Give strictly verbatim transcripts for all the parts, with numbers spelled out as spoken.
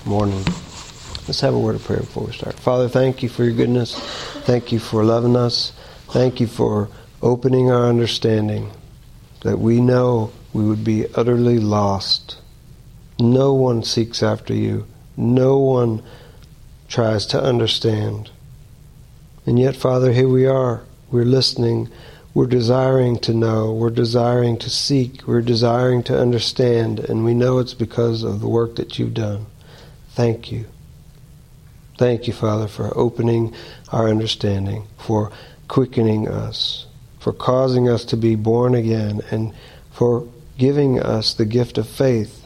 morning. Let's have a word of prayer before we start. Father, thank you for your goodness. Thank you for loving us. Thank you for opening our understanding that we know we would be utterly lost. No one seeks after you. No one tries to understand. And yet, Father, here we are. We're listening. We're desiring to know. We're desiring to seek. We're desiring to understand. And we know it's because of the work that you've done. Thank you. Thank you, Father, for opening our understanding, for quickening us, for causing us to be born again, and for giving us the gift of faith.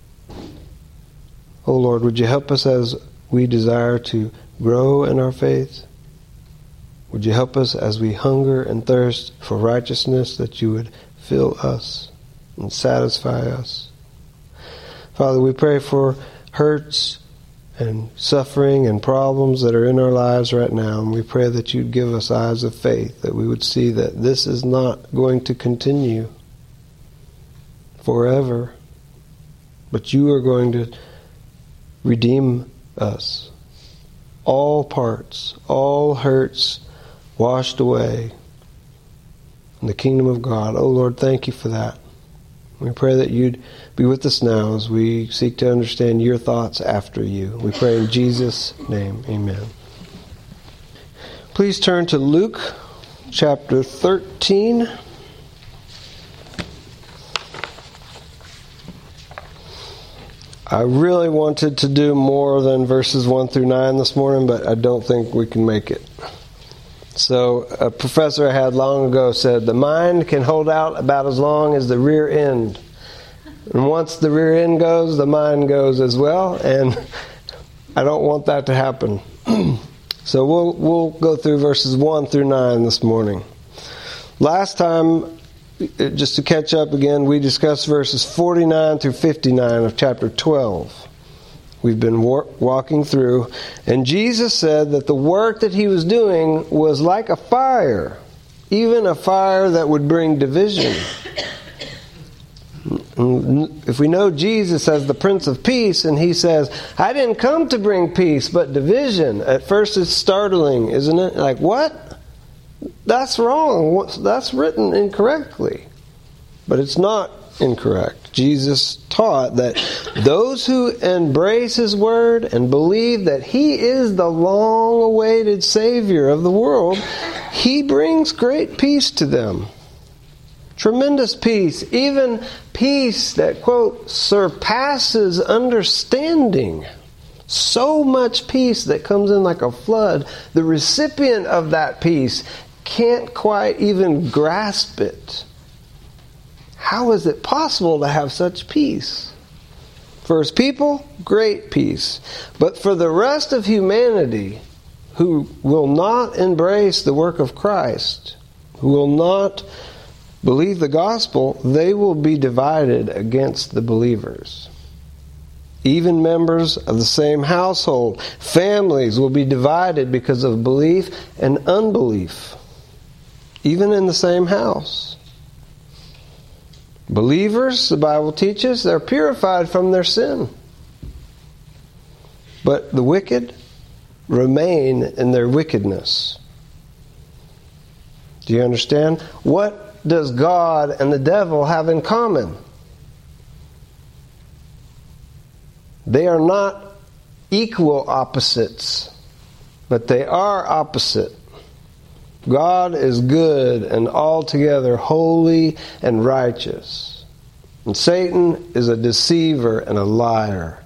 Oh Lord, would you help us as we desire to grow in our faith? Would you help us as we hunger and thirst for righteousness, that you would fill us and satisfy us? Father, we pray for hurts and suffering and problems that are in our lives right now, and we pray that you'd give us eyes of faith, that we would see that this is not going to continue forever, but you are going to redeem us. All parts, all hurts washed away in the kingdom of God. Oh Lord, thank you for that. We pray that you'd be with us now as we seek to understand your thoughts after you. We pray in Jesus' name, amen. Please turn to Luke chapter thirteen. I really wanted to do more than verses one through nine this morning, but I don't think we can make it. So a professor I had long ago said, the mind can hold out about as long as the rear end. And once the rear end goes, the mind goes as well, and I don't want that to happen. So we'll we'll go through verses one through nine this morning. Last time, just to catch up again, we discussed verses forty-nine through fifty-nine of chapter twelve. We've been war- walking through, and Jesus said that the work that he was doing was like a fire, even a fire that would bring division. If we know Jesus as the Prince of Peace, and he says, I didn't come to bring peace, but division. At first it's startling, isn't it? Like, what? That's wrong. That's written incorrectly. But it's not incorrect. Jesus taught that those who embrace his word and believe that he is the long-awaited Savior of the world, he brings great peace to them. Tremendous peace, even peace that, quote, surpasses understanding. So much peace that comes in like a flood. The recipient of that peace can't quite even grasp it. How is it possible to have such peace? For his people, great peace. But for the rest of humanity, who will not embrace the work of Christ, who will not believe the gospel, they will be divided against the believers. Even members of the same household, families will be divided because of belief and unbelief, even in the same house. Believers, the Bible teaches, they're purified from their sin. But the wicked remain in their wickedness. Do you understand? What does God and the devil have in common? They are not equal opposites, but they are opposite. God is good and altogether holy and righteous. And Satan is a deceiver and a liar.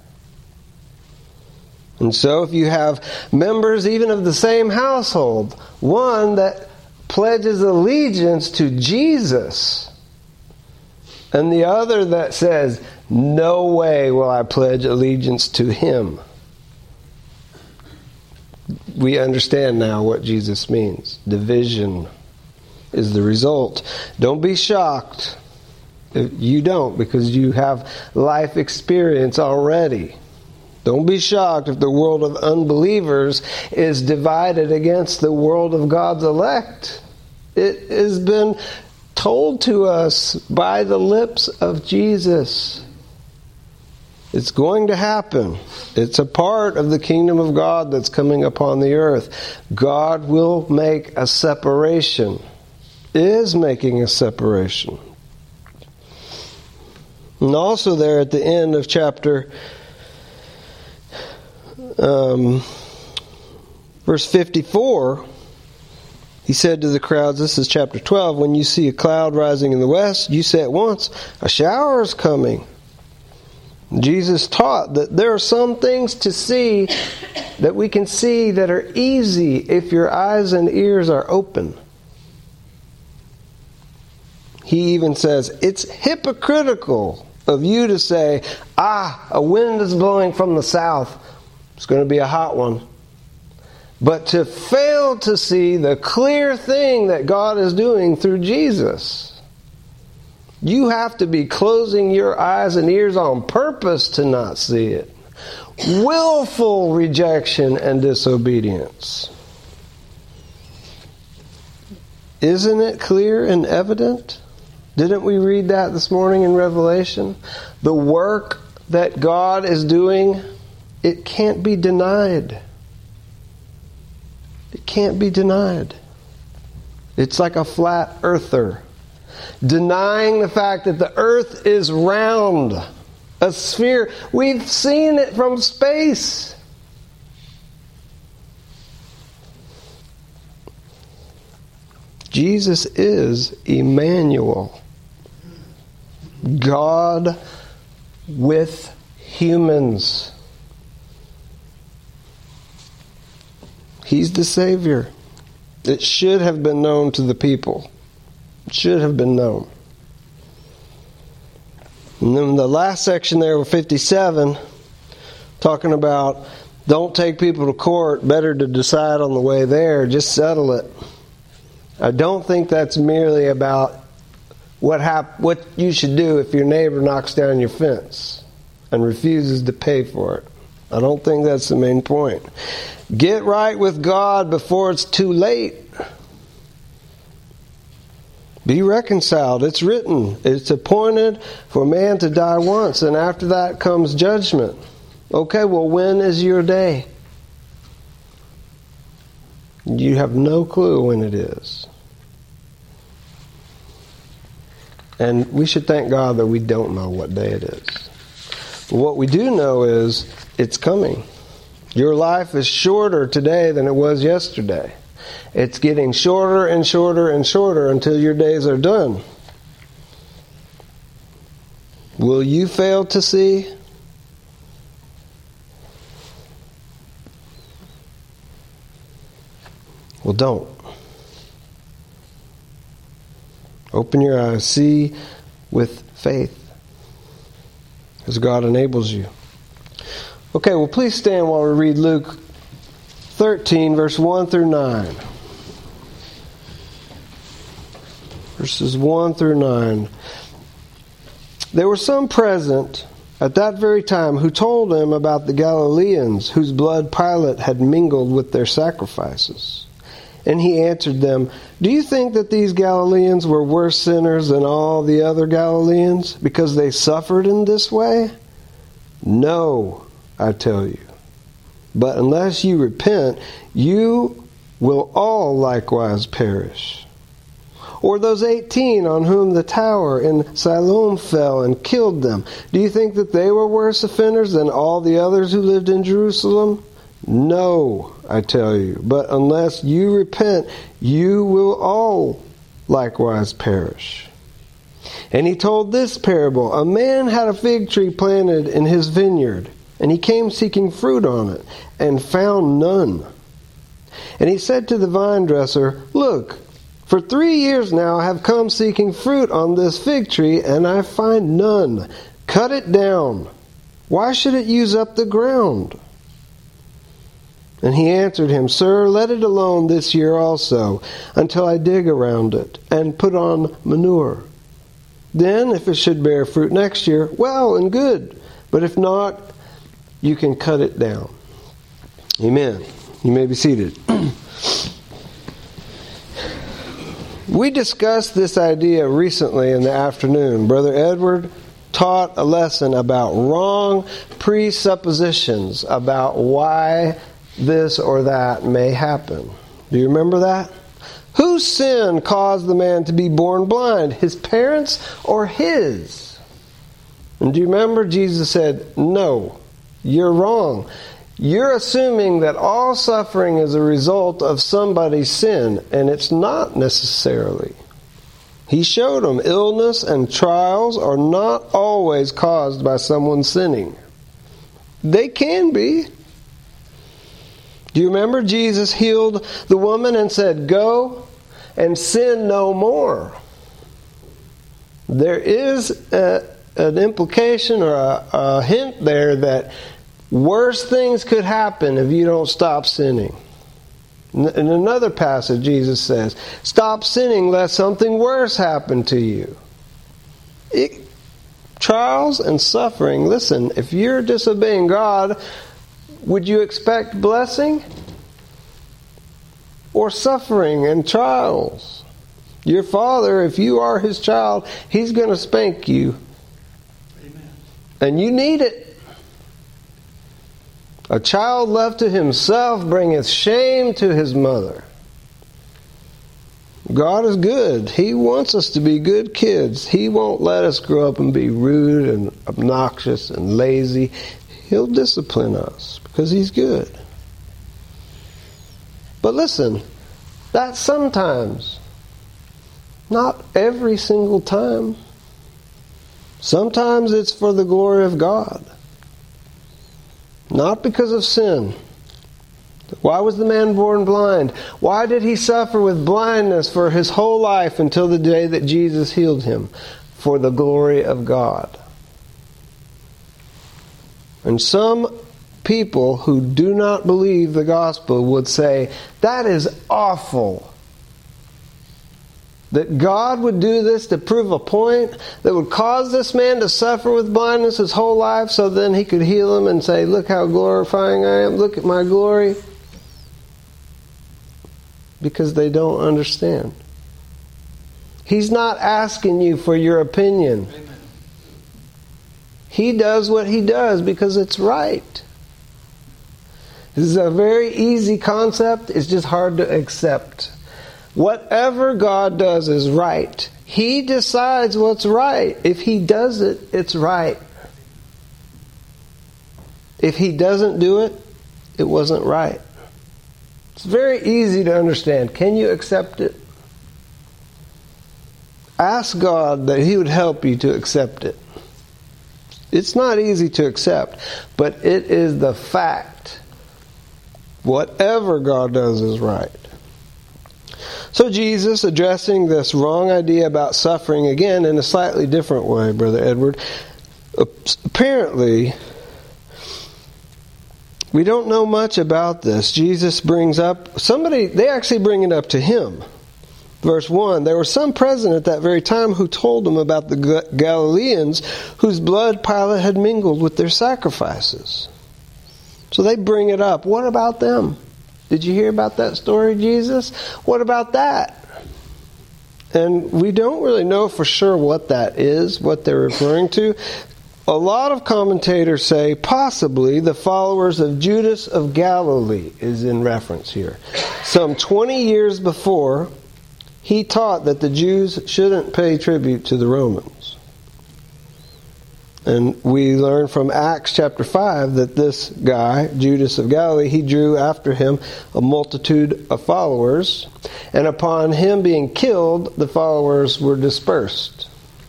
And so if you have members even of the same household, one that pledges allegiance to Jesus, and the other that says, no way will I pledge allegiance to him. We understand now what Jesus means. Division is the result. Don't be shocked. You don't, because you have life experience already. Don't be shocked if the world of unbelievers is divided against the world of God's elect. It has been told to us by the lips of Jesus. It's going to happen. It's a part of the kingdom of God that's coming upon the earth. God will make a separation, is making a separation. And also there at the end of chapter um, verse fifty-four, he said to the crowds, this is chapter twelve, when you see a cloud rising in the west, you say at once, a shower is coming. Jesus taught that there are some things to see that we can see that are easy if your eyes and ears are open. He even says, it's hypocritical of you to say, ah, a wind is blowing from the south. It's going to be a hot one. But to fail to see the clear thing that God is doing through Jesus. You have to be closing your eyes and ears on purpose to not see it. Willful rejection and disobedience. Isn't it clear and evident? Didn't we read that this morning in Revelation? The work that God is doing, it can't be denied. It can't be denied. It's like a flat earther denying the fact that the earth is round, a sphere. We've seen it from space. Jesus is Emmanuel, God with humans. He's the Savior. It should have been known to the people. It should have been known. And then the last section there with fifty-seven, talking about don't take people to court, better to decide on the way there, just settle it. I don't think that's merely about what hap- what you should do if your neighbor knocks down your fence and refuses to pay for it. I don't think that's the main point. Get right with God before it's too late. Be reconciled. It's written. It's appointed for man to die once, and after that comes judgment. Okay, well, when is your day? You have no clue when it is. And we should thank God that we don't know what day it is. But what we do know is it's coming. Your life is shorter today than it was yesterday. It's getting shorter and shorter and shorter until your days are done. Will you fail to see? Well, don't. Open your eyes. See with faith as God enables you. Okay, well, please stand while we read Luke thirteen, verse one through nine. Verses one through nine. There were some present at that very time who told him about the Galileans whose blood Pilate had mingled with their sacrifices. And he answered them, do you think that these Galileans were worse sinners than all the other Galileans because they suffered in this way? No, I tell you. But unless you repent, you will all likewise perish. Or those eighteen on whom the tower in Siloam fell and killed them, do you think that they were worse offenders than all the others who lived in Jerusalem? No, I tell you. But unless you repent, you will all likewise perish. And he told this parable. A man had a fig tree planted in his vineyard, and he came seeking fruit on it, and found none. And he said to the vine dresser, look, for three years now I have come seeking fruit on this fig tree, and I find none. Cut it down. Why should it use up the ground? And he answered him, Sir, let it alone this year also, until I dig around it, and put on manure. Then, if it should bear fruit next year, well and good. But if not, you can cut it down. Amen. You may be seated. We discussed this idea recently in the afternoon. Brother Edward taught a lesson about wrong presuppositions about why this or that may happen. Do you remember that? Whose sin caused the man to be born blind? His parents or his? And do you remember Jesus said, no, you're wrong. You're assuming that all suffering is a result of somebody's sin, and it's not necessarily. He showed them illness and trials are not always caused by someone sinning. They can be. Do you remember Jesus healed the woman and said, go and sin no more? There is a, an implication or a, a hint there that worse things could happen if you don't stop sinning. In another passage, Jesus says, stop sinning lest something worse happen to you. It, trials and suffering, listen, if you're disobeying God, would you expect blessing or suffering and trials? Your Father, if you are His child, He's going to spank you. Amen. And you need it. A child left to himself bringeth shame to his mother. God is good. He wants us to be good kids. He won't let us grow up and be rude and obnoxious and lazy. He'll discipline us because He's good. But listen, that's sometimes. Not every single time. Sometimes it's for the glory of God. Not because of sin. Why was the man born blind? Why did he suffer with blindness for his whole life until the day that Jesus healed him? For the glory of God. And some people who do not believe the gospel would say, that is awful. That God would do this to prove a point that would cause this man to suffer with blindness his whole life so then He could heal him and say, look how glorifying I am, look at my glory. Because they don't understand. He's not asking you for your opinion. Amen. He does what He does because it's right. This is a very easy concept. It's just hard to accept. Whatever God does is right. He decides what's right. If He does it, it's right. If He doesn't do it, it wasn't right. It's very easy to understand. Can you accept it? Ask God that He would help you to accept it. It's not easy to accept, but it is the fact. Whatever God does is right. So Jesus, addressing this wrong idea about suffering again in a slightly different way, Brother Edward, apparently, we don't know much about this. Jesus brings up, somebody, they actually bring it up to Him. Verse one, there were some present at that very time who told Him about the Galileans whose blood Pilate had mingled with their sacrifices. So they bring it up. What about them? Did you hear about that story, Jesus? What about that? And we don't really know for sure what that is, what they're referring to. A lot of commentators say possibly the followers of Judas of Galilee is in reference here. Some twenty years before, he taught that the Jews shouldn't pay tribute to the Romans. And we learn from Acts chapter five that this guy, Judas of Galilee, he drew after him a multitude of followers. And upon him being killed, the followers were dispersed.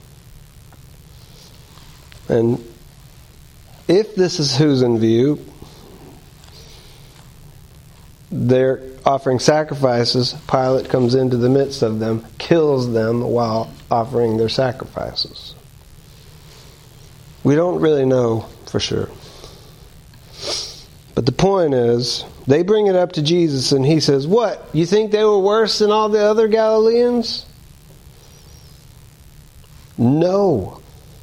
And if this is who's in view, they're offering sacrifices. Pilate comes into the midst of them, kills them while offering their sacrifices. We don't really know for sure. But the point is, they bring it up to Jesus and He says, what? You think they were worse than all the other Galileans? No.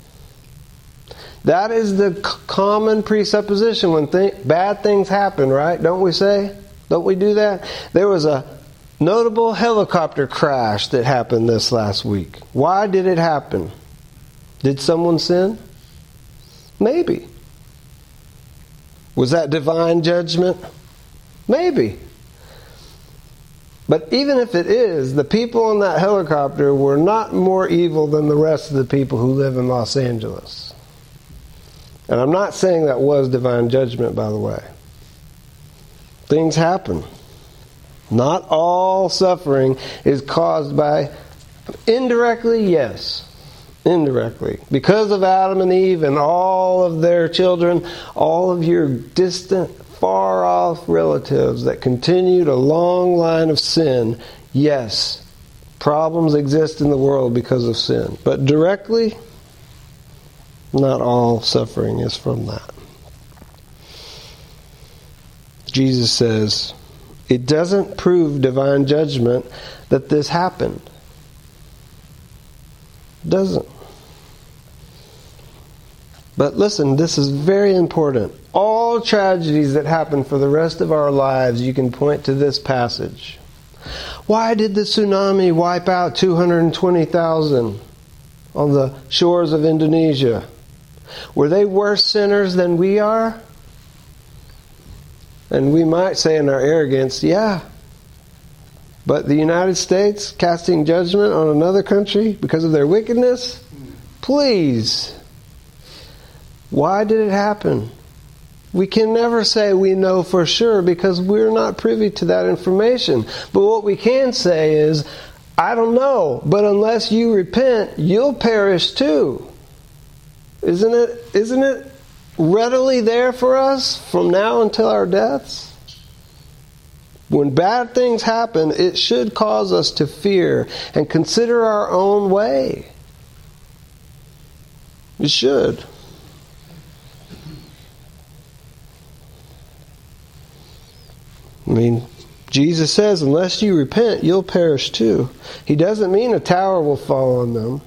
That is the c- common presupposition when th- bad things happen, right? Don't we say? Don't we do that? There was a notable helicopter crash that happened this last week. Why did it happen? Did someone sin? Maybe. Was that divine judgment? Maybe. But even if it is, the people in that helicopter were not more evil than the rest of the people who live in Los Angeles. And I'm not saying that was divine judgment, by the way. Things happen. Not all suffering is caused by, indirectly, yes. Indirectly. Because of Adam and Eve and all of their children, all of your distant, far-off relatives that continued a long line of sin, yes, problems exist in the world because of sin. But directly, not all suffering is from that. Jesus says, it doesn't prove divine judgment that this happened. It doesn't. But listen, this is very important. All tragedies that happen for the rest of our lives, you can point to this passage. Why did the tsunami wipe out two hundred twenty thousand on the shores of Indonesia? Were they worse sinners than we are? And we might say in our arrogance, yeah. But the United States casting judgment on another country because of their wickedness? Please. Why did it happen? We can never say we know for sure because we're not privy to that information. But what we can say is, I don't know, but unless you repent, you'll perish too. Isn't it, isn't it readily there for us from now until our deaths? When bad things happen, it should cause us to fear and consider our own way. It should. I mean, Jesus says, unless you repent, you'll perish too. He doesn't mean a tower will fall on them.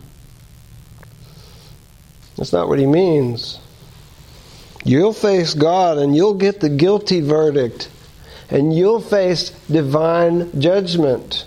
That's not what he means. You'll face God and you'll get the guilty verdict. And you'll face divine judgment.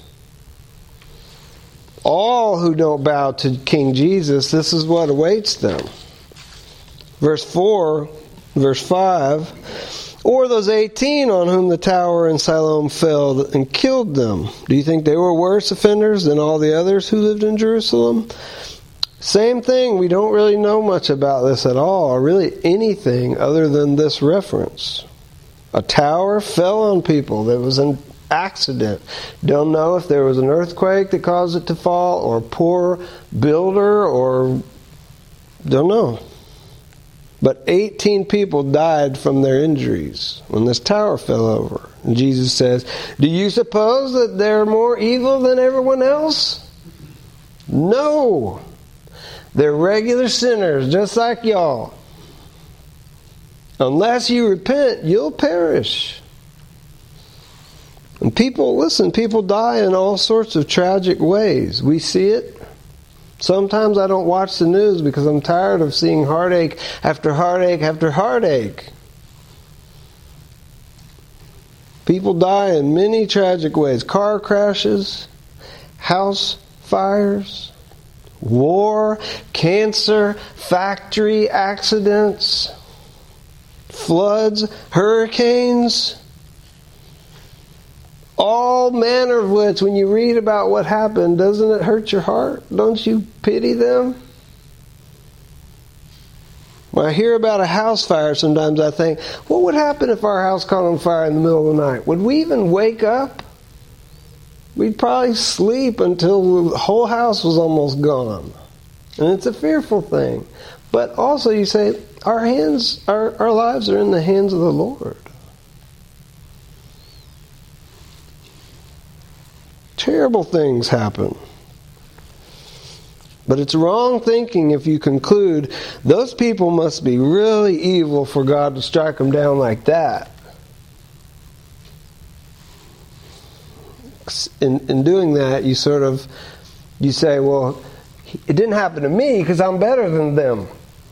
All who don't bow to King Jesus, this is what awaits them. Verse four, verse five... Or those eighteen on whom the tower in Siloam fell and killed them. Do you think they were worse offenders than all the others who lived in Jerusalem? Same thing. We don't really know much about this at all, or really anything other than this reference. A tower fell on people. There was an accident. Don't know if there was an earthquake that caused it to fall, or a poor builder, or don't know. But eighteen people died from their injuries when this tower fell over. And Jesus says, do you suppose that they're more evil than everyone else? No. They're regular sinners, just like y'all. Unless you repent, you'll perish. And people, listen, people die in all sorts of tragic ways. We see it. Sometimes I don't watch the news because I'm tired of seeing heartache after heartache after heartache. People die in many tragic ways. Car crashes, house fires, war, cancer, factory accidents, floods, hurricanes. All manner of which, when you read about what happened, doesn't it hurt your heart? Don't you pity them? When I hear about a house fire, sometimes I think, what would happen if our house caught on fire in the middle of the night? Would we even wake up? We'd probably sleep until the whole house was almost gone. And it's a fearful thing. But also you say, our hands, our, our lives are in the hands of the Lord. Terrible things happen. But it's wrong thinking if you conclude those people must be really evil for God to strike them down like that. In, in doing that, you sort of, you say, well, it didn't happen to me because I'm better than them.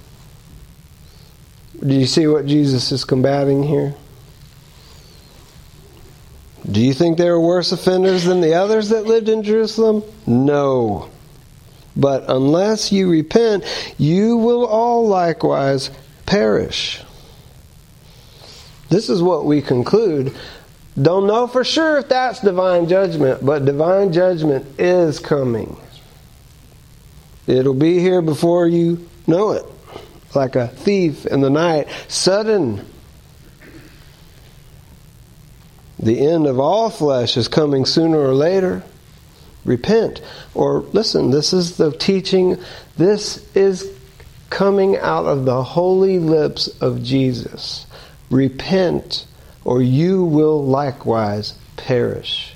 Do you see what Jesus is combating here? Do you think they were worse offenders than the others that lived in Jerusalem? No. But unless you repent, you will all likewise perish. This is what we conclude. Don't know for sure if that's divine judgment, but divine judgment is coming. It'll be here before you know it. Like a thief in the night. Sudden. The end of all flesh is coming sooner or later. Repent. Or listen, this is the teaching. This is coming out of the holy lips of Jesus. Repent, or you will likewise perish.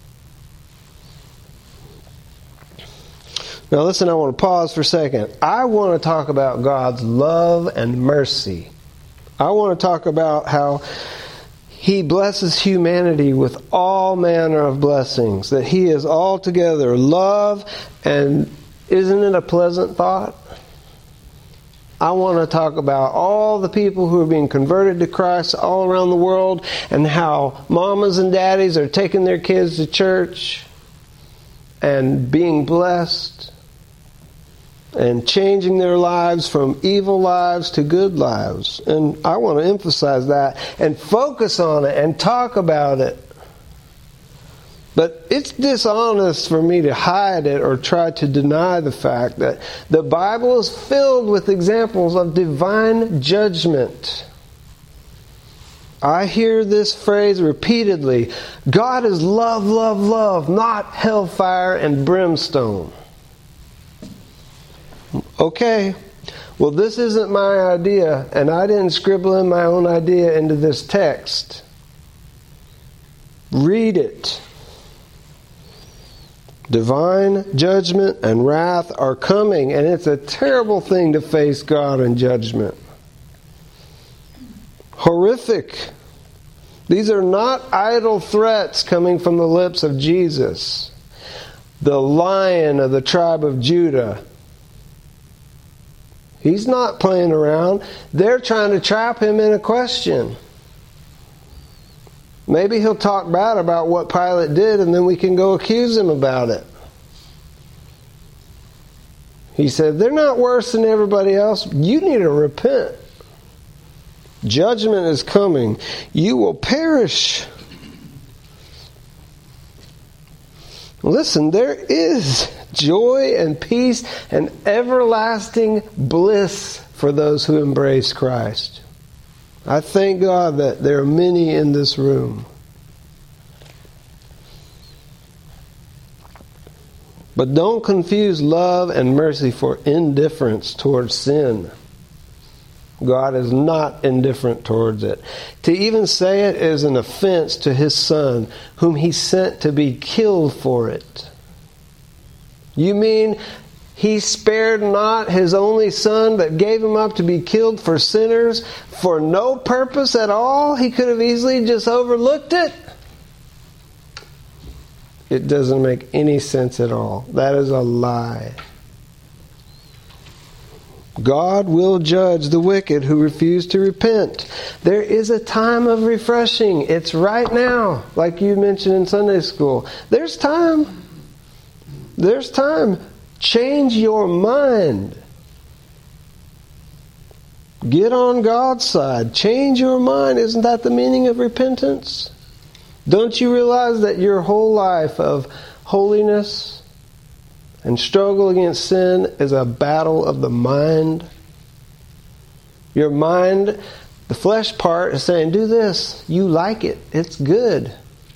Now listen, I want to pause for a second. I want to talk about God's love and mercy. I want to talk about how He blesses humanity with all manner of blessings. That He is altogether love. And isn't it a pleasant thought? I want to talk about all the people who are being converted to Christ all around the world, and how mamas and daddies are taking their kids to church and being blessed and changing their lives from evil lives to good lives. And I want to emphasize that and focus on it and talk about it. But it's dishonest for me to hide it or try to deny the fact that the Bible is filled with examples of divine judgment. I hear this phrase repeatedly. God is love, love, love, not hellfire and brimstone. Okay, well, this isn't my idea, and I didn't scribble in my own idea into this text. Read it. Divine judgment and wrath are coming, and it's a terrible thing to face God in judgment. Horrific. These are not idle threats coming from the lips of Jesus, the Lion of the tribe of Judah. He's not playing around. They're trying to trap Him in a question. Maybe He'll talk bad about what Pilate did, and then we can go accuse Him about it. He said, they're not worse than everybody else. You need to repent. Judgment is coming. You will perish. Listen, there is joy and peace and everlasting bliss for those who embrace Christ. I thank God that there are many in this room. But don't confuse love and mercy for indifference towards sin. God is not indifferent towards it. To even say it is an offense to His Son, whom He sent to be killed for it. You mean He spared not His only Son, but gave Him up to be killed for sinners for no purpose at all? He could have easily just overlooked it. It doesn't make any sense at all. That is a lie. God will judge the wicked who refuse to repent. There is a time of refreshing. It's right now, like you mentioned in Sunday school. There's time. There's time. Change your mind. Get on God's side. Change your mind. Isn't that the meaning of repentance? Don't you realize that your whole life of holiness and struggle against sin is a battle of the mind? Your mind, the flesh part, is saying, do this. You like it. It's good.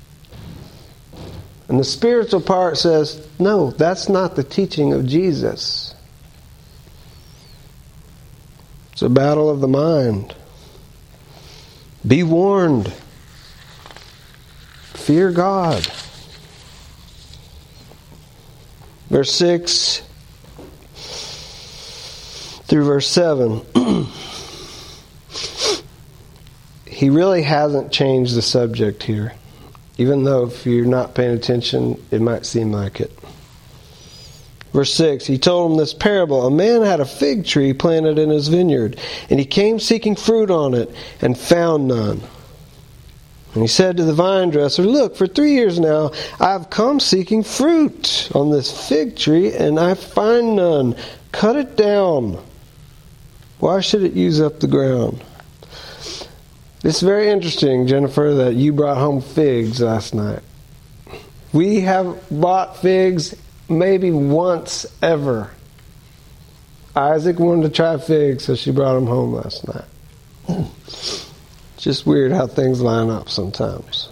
And the spiritual part says, no, that's not the teaching of Jesus. It's a battle of the mind. Be warned. Fear God. Verse six through verse seven. He really hasn't changed the subject here. Even though if you're not paying attention, it might seem like it. Verse six, he told him this parable. A man had a fig tree planted in his vineyard, and he came seeking fruit on it, and found none. And he said to the vine dresser, look, for three years now I've come seeking fruit on this fig tree, and I find none. Cut it down. Why should it use up the ground? It's very interesting, Jennifer, that you brought home figs last night. We have bought figs maybe once ever. Isaac wanted to try figs, so she brought them home last night. It's just weird how things line up sometimes.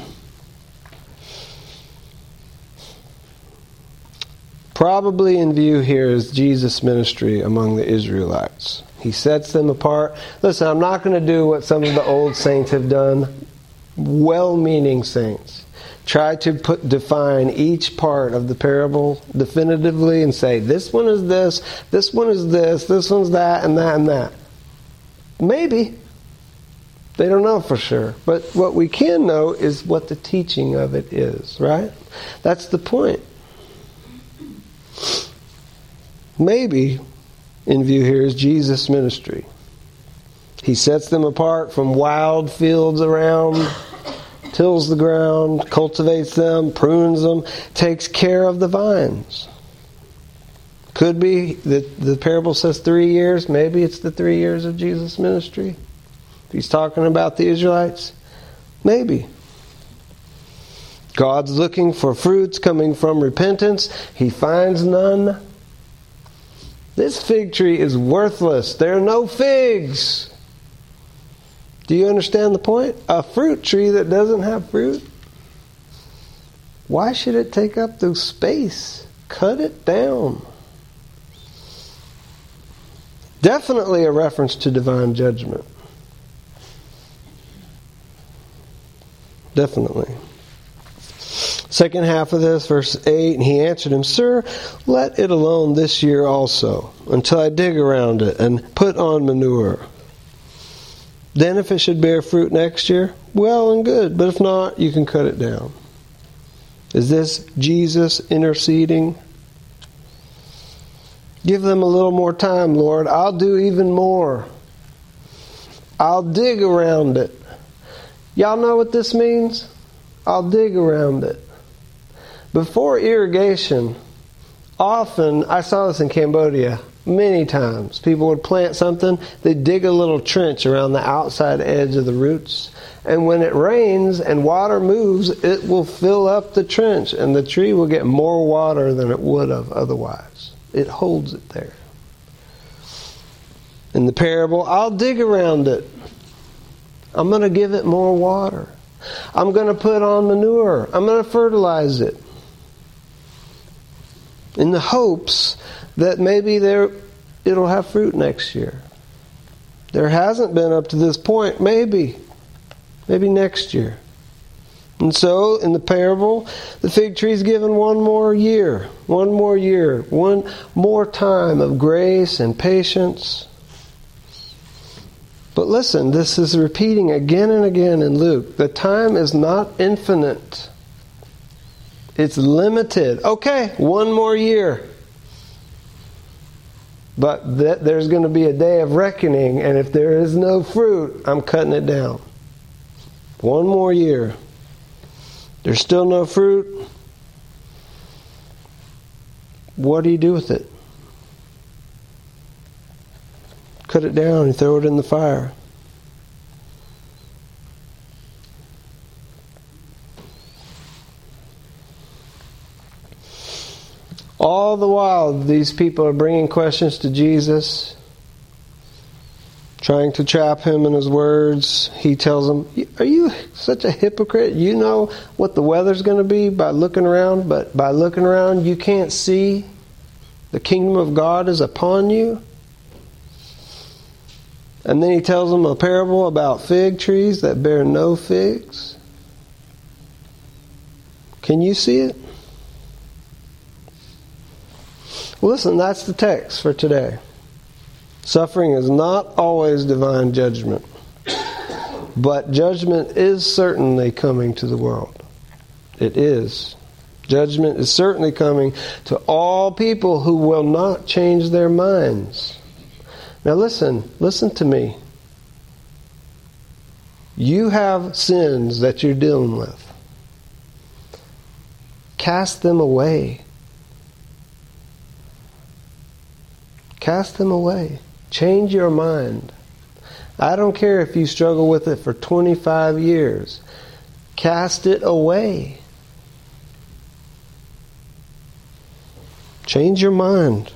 Probably in view here is Jesus' ministry among the Israelites. He sets them apart. Listen, I'm not going to do what some of the old saints have done. Well-meaning saints. Try to put define each part of the parable definitively and say, this one is this, this one is this, this one's that, and that, and that. Maybe. They don't know for sure. But what we can know is what the teaching of it is, right? That's the point. Maybe in view here is Jesus' ministry. He sets them apart from wild fields around, tills the ground, cultivates them, prunes them, takes care of the vines. Could be that the parable says three years. Maybe it's the three years of Jesus' ministry. He's talking about the Israelites. Maybe. God's looking for fruits coming from repentance. He finds none. This fig tree is worthless. There are no figs. Do you understand the point? A fruit tree that doesn't have fruit? Why should it take up the space? Cut it down. Definitely a reference to divine judgment. Definitely. Second half of this, verse eight, and he answered him, Sir, let it alone this year also, until I dig around it and put on manure. Then if it should bear fruit next year, well and good. But if not, you can cut it down. Is this Jesus interceding? Give them a little more time, Lord. I'll do even more. I'll dig around it. Y'all know what this means? I'll dig around it. Before irrigation, often, I saw this in Cambodia many times, people would plant something, they'd dig a little trench around the outside edge of the roots, and when it rains and water moves, it will fill up the trench, and the tree will get more water than it would have otherwise. It holds it there. In the parable, I'll dig around it. I'm going to give it more water. I'm going to put on manure. I'm going to fertilize it. In the hopes that maybe there it'll have fruit next year. There hasn't been up to this point. Maybe. Maybe next year. And so, in the parable, the fig tree is given one more year. One more year. One more time of grace and patience. But listen, this is repeating again and again in Luke. The time is not infinite. It's limited. Okay, one more year. But th- there's going to be a day of reckoning, and if there is no fruit, I'm cutting it down. One more year. There's still no fruit. What do you do with it? Cut it down and throw it in the fire. All the while, these people are bringing questions to Jesus, trying to trap him in his words. He tells them, are you such a hypocrite? You know what the weather's going to be by looking around, but by looking around you can't see the kingdom of God is upon you? And then he tells them a parable about fig trees that bear no figs. Can you see it? Listen, that's the text for today. Suffering is not always divine judgment. But judgment is certainly coming to the world. It is. Judgment is certainly coming to all people who will not change their minds. Now listen, listen to me. You have sins that you're dealing with. Cast them away. Cast them away. Change your mind. I don't care if you struggle with it for twenty-five years. Cast it away. Change your mind.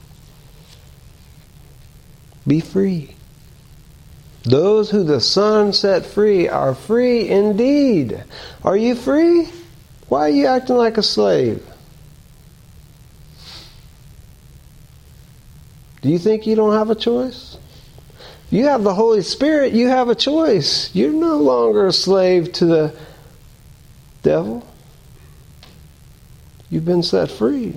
Be free. Those who the Son set free are free indeed. Are you free? Why are you acting like a slave? Do you think you don't have a choice? If you have the Holy Spirit, you have a choice. You're no longer a slave to the devil. You've been set free.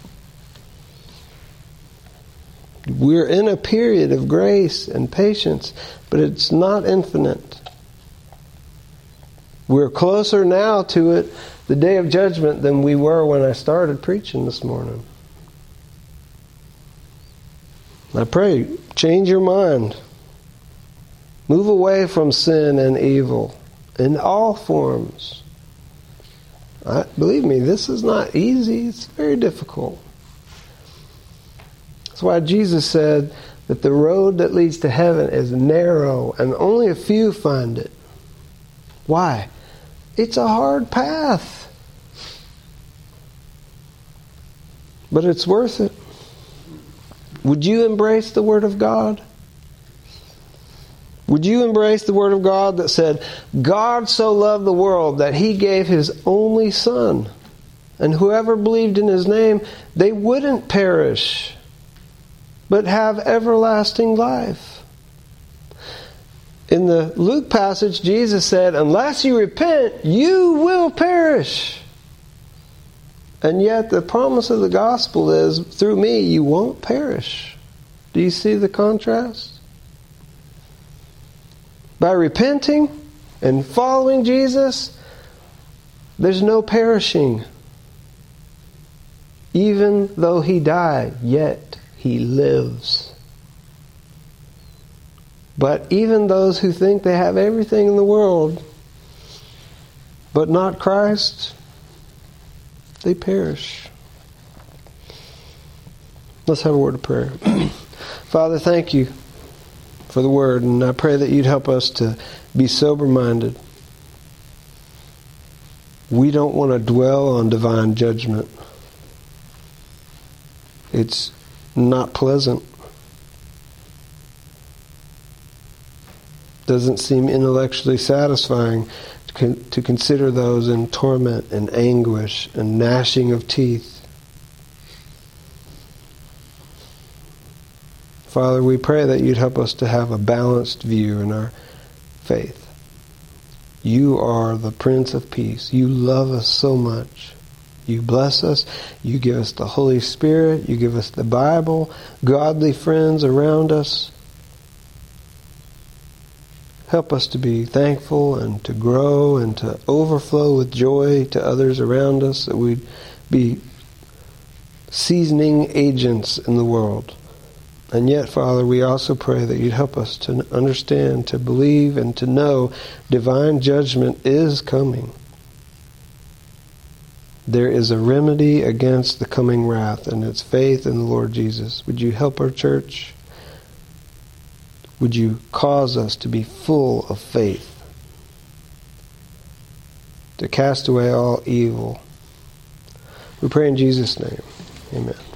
We're in a period of grace and patience, but it's not infinite. We're closer now to it, the day of judgment, than we were when I started preaching this morning. I pray, change your mind. Move away from sin and evil in all forms. I, believe me, this is not easy. It's very difficult. That's why Jesus said that the road that leads to heaven is narrow and only a few find it. Why? It's a hard path. But it's worth it. Would you embrace the Word of God? Would you embrace the Word of God that said, God so loved the world that He gave His only Son, and whoever believed in His name, they wouldn't perish, but have everlasting life. In the Luke passage, Jesus said, unless you repent, you will perish. And yet the promise of the gospel is, through me, you won't perish. Do you see the contrast? By repenting and following Jesus, there's no perishing. Even though He died, yet He lives. But even those who think they have everything in the world, but not Christ, they perish. Let's have a word of prayer. Father, thank you for the Word, and I pray that you'd help us to be sober-minded. We don't want to dwell on divine judgment. It's not pleasant. Doesn't seem intellectually satisfying to, con- to consider those in torment and anguish and gnashing of teeth. Father, we pray that you'd help us to have a balanced view in our faith. You are the Prince of Peace. You love us so much. You bless us. You give us the Holy Spirit. You give us the Bible, godly friends around us. Help us to be thankful and to grow and to overflow with joy to others around us, that we'd be seasoning agents in the world. And yet, Father, we also pray that you'd help us to understand, to believe, and to know divine judgment is coming. There is a remedy against the coming wrath, and it's faith in the Lord Jesus. Would you help our church? Would you cause us to be full of faith, to cast away all evil? We pray in Jesus' name. Amen.